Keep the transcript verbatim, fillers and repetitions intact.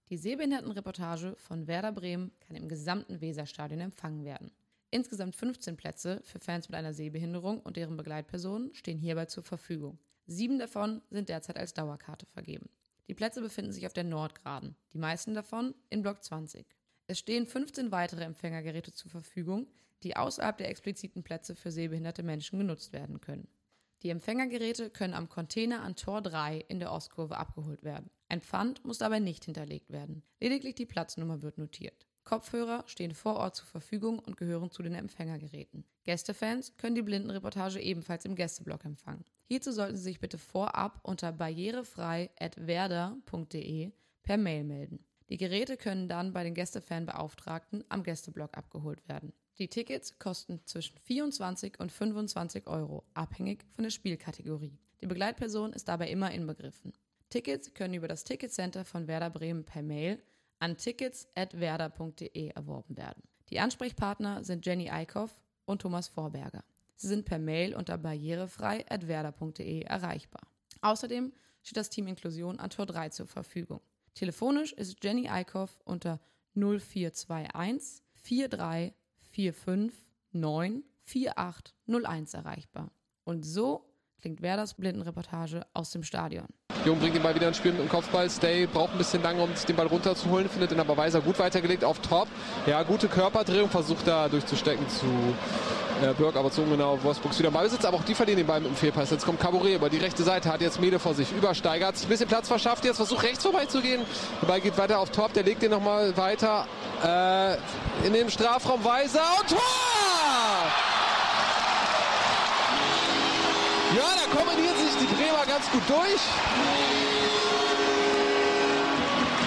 Die Sehbehindertenreportage von Werder Bremen kann im gesamten Weserstadion empfangen werden. Insgesamt fünfzehn Plätze für Fans mit einer Sehbehinderung und deren Begleitpersonen stehen hierbei zur Verfügung. Sieben davon sind derzeit als Dauerkarte vergeben. Die Plätze befinden sich auf der Nordgraden, die meisten davon in Block zwanzig. Es stehen fünfzehn weitere Empfängergeräte zur Verfügung, die außerhalb der expliziten Plätze für sehbehinderte Menschen genutzt werden können. Die Empfängergeräte können am Container an Tor drei in der Ostkurve abgeholt werden. Ein Pfand muss dabei nicht hinterlegt werden. Lediglich die Platznummer wird notiert. Kopfhörer stehen vor Ort zur Verfügung und gehören zu den Empfängergeräten. Gästefans können die Blindenreportage ebenfalls im Gästeblock empfangen. Hierzu sollten Sie sich bitte vorab unter barrierefrei at werder punkt de per Mail melden. Die Geräte können dann bei den Gästefanbeauftragten am Gästeblock abgeholt werden. Die Tickets kosten zwischen vierundzwanzig und fünfundzwanzig Euro, abhängig von der Spielkategorie. Die Begleitperson ist dabei immer inbegriffen. Tickets können über das Ticketcenter von Werder Bremen per Mail an tickets at werder punkt de erworben werden. Die Ansprechpartner sind Jenny Eickhoff und Thomas Vorberger. Sie sind per Mail unter barrierefrei at werder punkt de erreichbar. Außerdem steht das Team Inklusion an Tor drei zur Verfügung. Telefonisch ist Jenny Eickhoff unter null vier zwei eins vier drei vier fünf neun vier acht null eins erreichbar. Und so klingt Werders Blindenreportage aus dem Stadion. Jung bringt den Ball wieder ins Spiel mit dem Kopfball. Stay braucht ein bisschen lange, um sich den Ball runterzuholen, findet ihn aber Weiser gut weitergelegt auf Top. Ja, gute Körperdrehung, versucht da durchzustecken zu äh, Birk, aber zu ungenau. Wolfsburgs wieder Ballbesitz, aber auch die verlieren den Ball mit dem Fehlpass. Jetzt kommt Caboret über die rechte Seite, hat jetzt Mede vor sich, übersteigert, ein bisschen Platz verschafft, jetzt versucht rechts vorbeizugehen. Der Ball geht weiter auf Top, der legt den nochmal weiter äh, in den Strafraum. Weiser und Tor! Ja, da kombinieren sich die Bremer ganz gut durch.